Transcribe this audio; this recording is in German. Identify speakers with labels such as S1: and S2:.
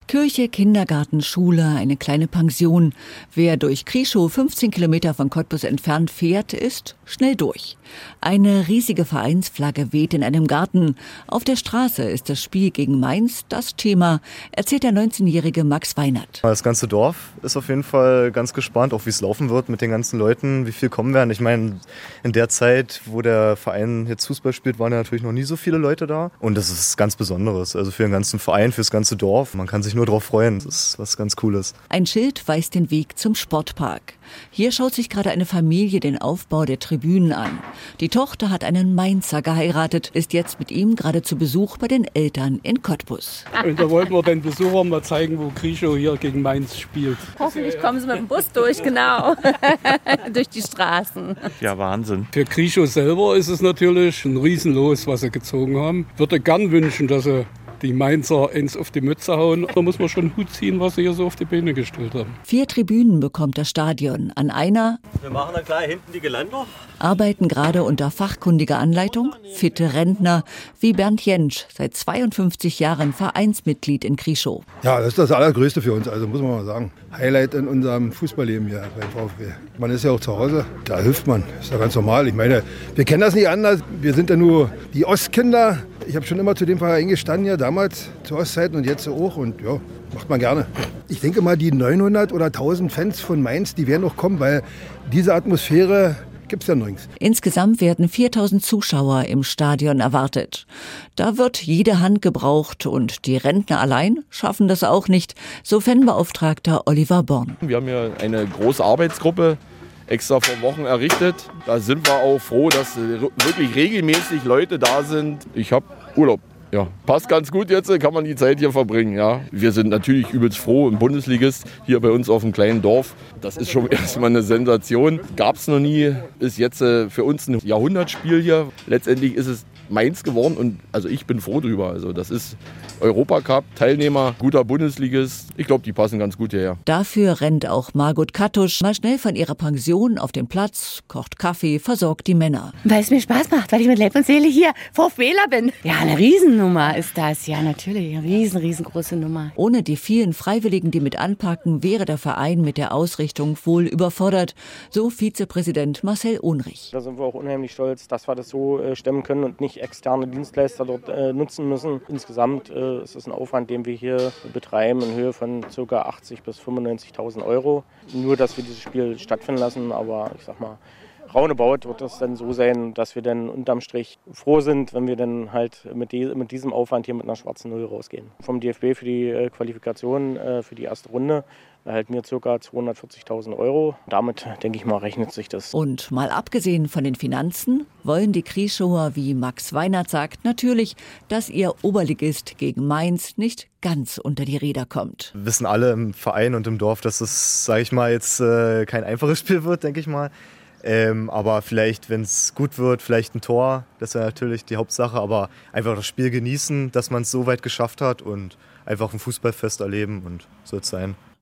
S1: Kirche, Kindergarten, Schule, eine kleine Pension. Wer durch Krieschow 15 Kilometer von Cottbus entfernt fährt, ist schnell durch. Eine riesige Vereinsflagge weht in einem Garten. Auf der Straße ist das Spiel gegen Mainz das Thema, erzählt der 19-jährige Max Weinert.
S2: Das ganze Dorf ist auf jeden Fall ganz gespannt, auch wie es laufen wird mit den ganzen Leuten, wie viel kommen werden. Ich meine, in der Zeit, wo der Verein jetzt Fußball spielt, waren ja natürlich noch nie so viele Leute da. Und das ist ganz Besonderes, also für den ganzen Verein, für das ganze Dorf. Man kann sich nur darauf freuen, das ist was ganz Cooles.
S1: Ein Schild weist den Weg zum Sportpark. Hier schaut sich gerade eine Familie den Aufbau der Tribünen an. Die Tochter hat einen Mainzer geheiratet, ist jetzt mit ihm gerade zu Besuch bei den Eltern in Cottbus.
S3: Und da wollten wir den Besuchern mal zeigen, wo Krieschow hier gegen Mainz spielt.
S4: Hoffentlich kommen sie mit dem Bus durch, genau, durch die Straßen.
S5: Ja, Wahnsinn.
S3: Für Krieschow selber ist es natürlich ein Riesenlos, was sie gezogen haben. Ich würde gern wünschen, dass sie die Mainzer eins auf die Mütze hauen. Da muss man schon Hut ziehen, was sie hier so auf die Beine gestellt haben.
S1: 4 Tribünen bekommt das Stadion. An einer
S6: wir machen dann gleich hinten die Geländer.
S1: Arbeiten gerade unter fachkundiger Anleitung fitte Rentner wie Bernd Jentsch, seit 52 Jahren Vereinsmitglied in Krieschow.
S7: Ja, das ist das Allergrößte für uns, also muss man mal sagen. Highlight in unserem Fußballleben hier beim VfB. Man ist ja auch zu Hause, da hilft man, ist ja ganz normal. Ich meine, wir kennen das nicht anders, wir sind ja nur die Ostkinder. Ich habe schon immer zu dem Verein gestanden, ja, damals zu Ostzeiten und jetzt auch und ja, macht man gerne. Ich denke mal, die 900 oder 1000 Fans von Mainz, die werden auch kommen, weil diese Atmosphäre gibt's ja nirgends.
S1: Insgesamt werden 4000 Zuschauer im Stadion erwartet. Da wird jede Hand gebraucht und die Rentner allein schaffen das auch nicht, so Fanbeauftragter Oliver Born.
S5: Wir haben hier eine große Arbeitsgruppe extra vor Wochen errichtet. Da sind wir auch froh, dass wirklich regelmäßig Leute da sind. Ich habe Urlaub. Ja, passt ganz gut jetzt, kann man die Zeit hier verbringen. Ja. Wir sind natürlich übelst froh im Bundesligist, hier bei uns auf dem kleinen Dorf. Das ist schon erstmal eine Sensation. Gab es noch nie, ist jetzt für uns ein Jahrhundertspiel hier. Letztendlich ist es Mainz geworden und also ich bin froh drüber. Also das ist Europacup, Teilnehmer, guter Bundesligist. Ich glaube, die passen ganz gut hierher.
S1: Dafür rennt auch Margot Kattusch mal schnell von ihrer Pension auf den Platz, kocht Kaffee, versorgt die Männer.
S4: Weil es mir Spaß macht, weil ich mit Leib und Seele hier VfBler bin. Ja, eine Riesennummer ist das. Ja, natürlich, eine riesengroße Nummer.
S1: Ohne die vielen Freiwilligen, die mit anpacken, wäre der Verein mit der Ausrichtung wohl überfordert, so Vizepräsident Marcel Ohnrich.
S8: Da sind wir auch unheimlich stolz, dass wir das so stemmen können und nicht externe Dienstleister dort nutzen müssen. Insgesamt ist es ein Aufwand, den wir hier betreiben in Höhe von ca. 80.000 bis 95.000 Euro. Nur, dass wir dieses Spiel stattfinden lassen, aber ich sag mal, roundabout wird es dann so sein, dass wir dann unterm Strich froh sind, wenn wir dann halt mit diesem Aufwand hier mit einer schwarzen Null rausgehen. Vom DFB für die Qualifikation für die erste Runde erhalten wir ca. 240.000 Euro. Damit, denke ich mal, rechnet sich das.
S1: Und mal abgesehen von den Finanzen wollen die Krieschower, wie Max Weinert sagt, natürlich, dass ihr Oberligist gegen Mainz nicht ganz unter die Räder kommt.
S2: Wir wissen alle im Verein und im Dorf, dass es, sage ich mal, jetzt kein einfaches Spiel wird, denke ich mal. Aber vielleicht, wenn es gut wird, vielleicht ein Tor, das wäre natürlich die Hauptsache, aber einfach das Spiel genießen, dass man es so weit geschafft hat und einfach ein Fußballfest erleben und so wird es sein.